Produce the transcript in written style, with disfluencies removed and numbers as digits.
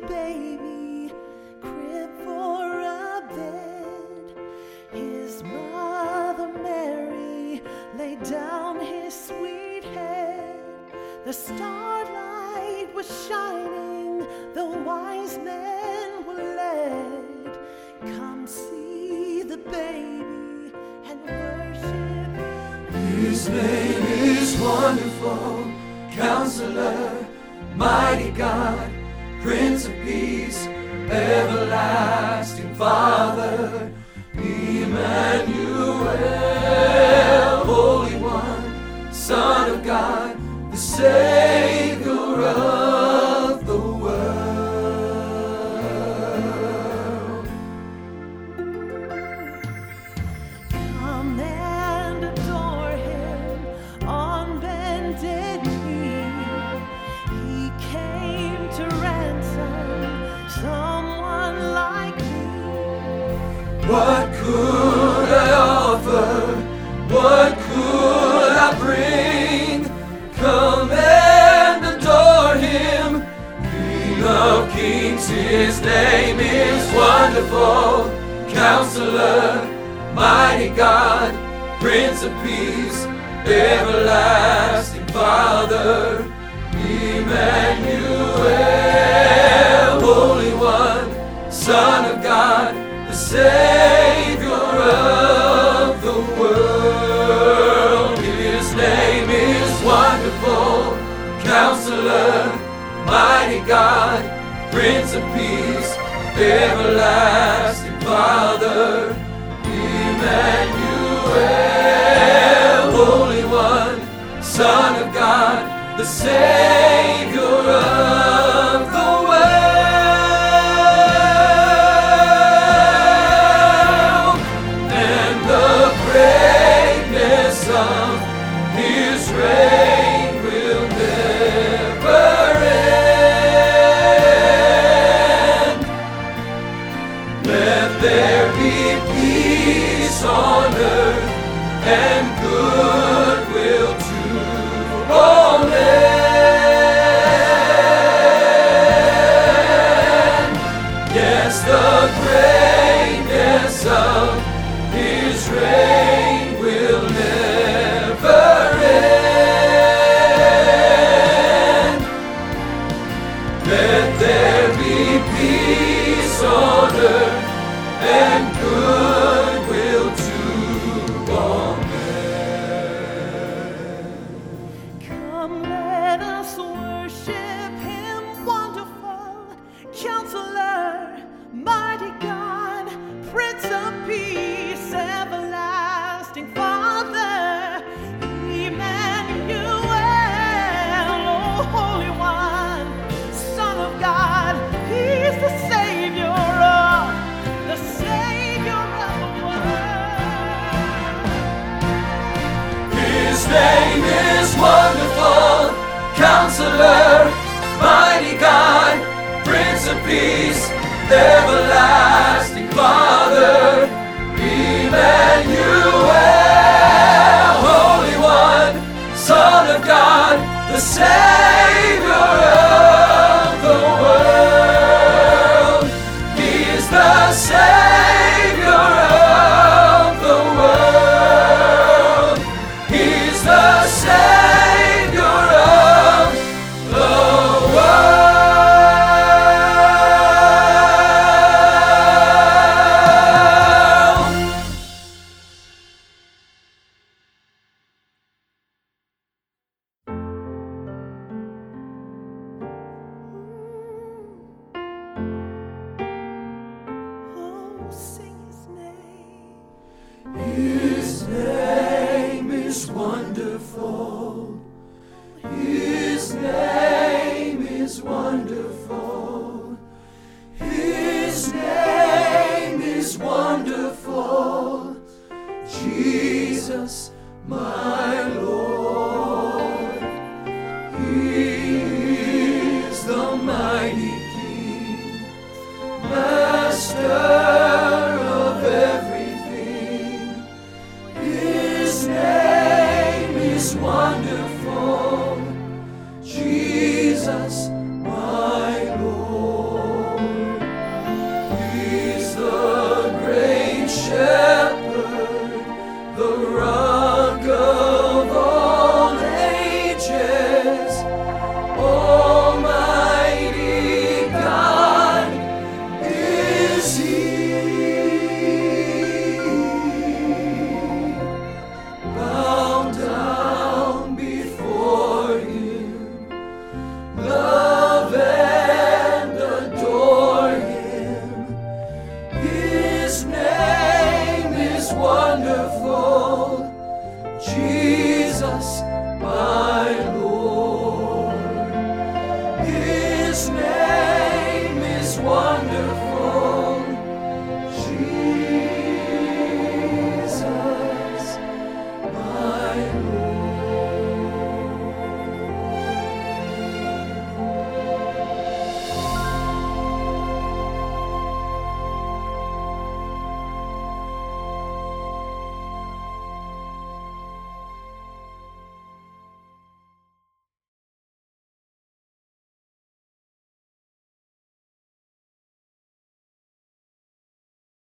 baby, crib for a bed. His mother Mary laid down his sweet head. The starlight was shining, the wise men were led. Come see the baby and worship him. His name is Wonderful Counselor, Mighty God, Prince of Peace, Everlasting Father, Emmanuel, Holy One, Son of God, the Savior of the world. Come and adore him on bended knee. He came to ransom someone like me. What could I offer? What could I bring? Come and adore him, King of Kings. His name is Wonderful Counselor, Mighty God, Prince of Peace, Everlasting Father, Emmanuel, Holy One, Son of God, the Savior of the world. His name is Wonderful Counselor, Mighty God, Prince of Peace, Everlasting Father, Emmanuel, Holy One, Son of God, the Savior of the world. And the greatness of his reign will never end. Let there be peace on earth and goodwill to all men. Yes, the greatness of his reign will never end. Let there be peace on earth and goodwill to all men. Come, let us worship him, Wonderful Counselor, Mighty God, Prince of Peace, Everlasting Father, Emmanuel, oh Holy One, Son of God. He's the Savior of the world. His name is Wonderful Counselor, Mighty God, Prince of Peace, Everlasting Father, Emmanuel, Holy One, Son of God, the Savior